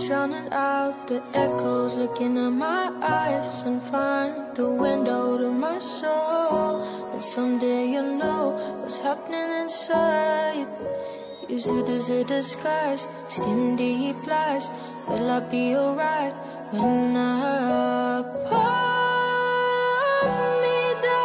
drowning out the echoes, looking in my eyes and find the window to my soul. And someday you'll know what's happening inside. Use it as a disguise, skin deep lies. Will I be alright when a part of me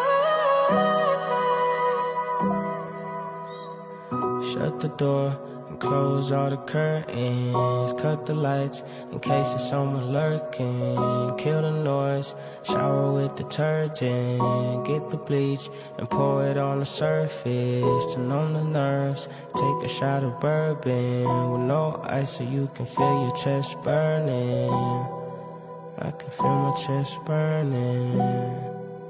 dies? Shut the door and close all the curtains. Cut the lights in case there's someone lurking. Kill the noise, shower with detergent. Get the bleach and pour it on the surface to numb the nerves. Take a shot of bourbon with no ice so you can feel your chest burning. I can feel my chest burning.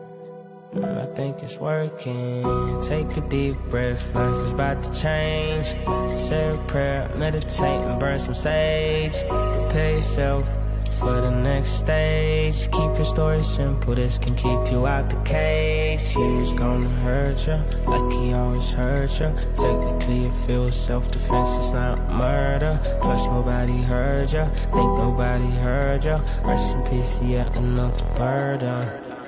I think it's working. Take a deep breath, life is about to change. Say a prayer, meditate and burn some sage. Prepare yourself for the next stage. Keep your story simple, this can keep you out the cage. Fear's gonna hurt ya, like he always hurt ya. Technically it feels self-defense, it's not murder. Plus nobody heard ya, think nobody heard ya. Rest in peace, yet another burden.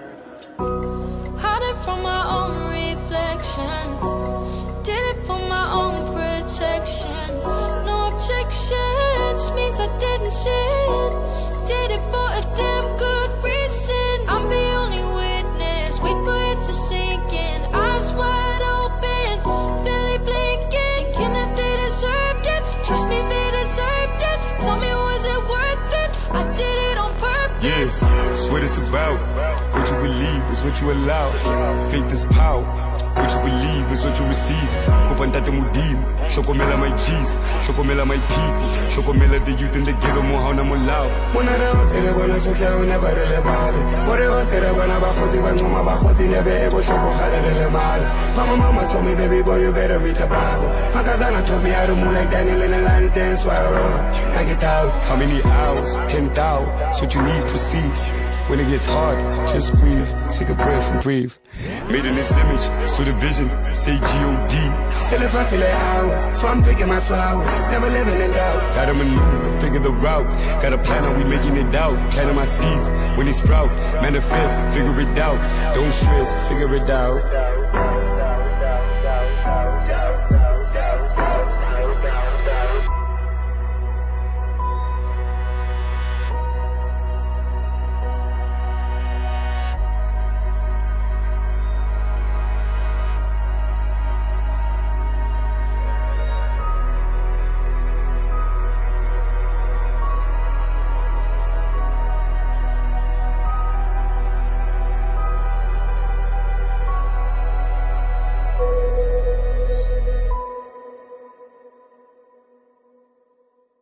Hiding from my own reflection, did it for my own protection. No objections, means I didn't sin. Did it for a damn good reason. I'm the only witness, wait for it to sink in. Eyes wide open, barely blinking. Thinking if they deserved it, trust me they deserved it. Tell me was it worth it, I did it on purpose. Yes, that's what it's about. What you believe is what you allow. Faith is power. What you believe is what you receive. Kupantate mudimu, hlokomela my G's, hlokomela my people, hlokomela the youth in the ghetto mo hauna molao. Bona re ho tsela bona sohla o never le bale. Bona ho tsela bona ba khotsi ba ngoma ba khotsi lebe e bo hloko khalele le mala. Mama told me baby boy you better read the Bible. Makazana told me how to move like Daniel in the lion's den swallow. I get out. How many hours? 10,000. That's what you need, proceed. When it gets hard, just breathe, take a breath and breathe. Made in this image, so the vision, say G-O-D. Still if I feel like hours, so I'm picking my flowers, never living in doubt. Gotta maneuver, figure the route, got a plan how we making it out. Planting my seeds, when they sprout, manifest, figure it out. Don't stress, figure it out.